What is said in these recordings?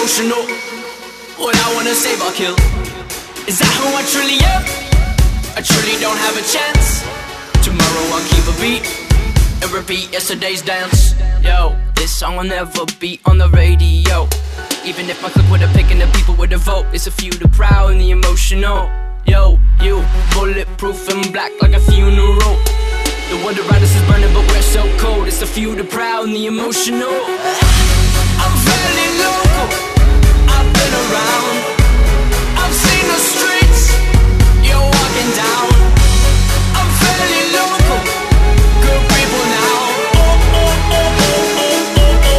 emotional. What I wanna save, I'll kill. Is that who I truly am? I truly don't have a chance. Tomorrow I'll keep a beat and repeat yesterday's dance. Yo, this song will never be on the radio. Even if my click with a pick and the people with a vote, it's a few, the proud and the emotional. Yo, you, bulletproof and black like a funeral. The world around us is burning but we're so cold. It's a few, the proud and the emotional. I'm fairly local, I've been around, I've seen the streets you're walking down. I'm fairly local, good people now. Oh, oh, oh, oh, oh,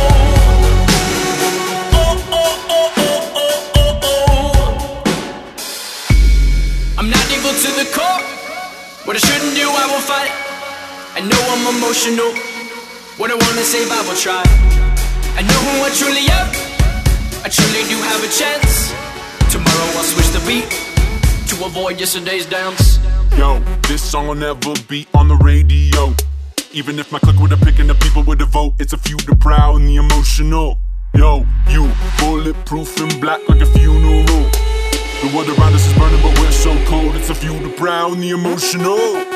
oh, oh. Oh, oh, oh, oh, oh, oh. I'm not evil to the core. What I shouldn't do, I will fight. I know I'm emotional. What I wanna save, I will try. I know who I truly am. I truly do have a chance. Tomorrow I'll switch the beat to avoid yesterday's dance. Yo, this song will never be on the radio. Even if my click with a pick and the people with a vote, it's a few, the proud and the emotional. Yo, you, bulletproof and black like a funeral. The world around us is burning but we're so cold. It's a few, the proud and the emotional.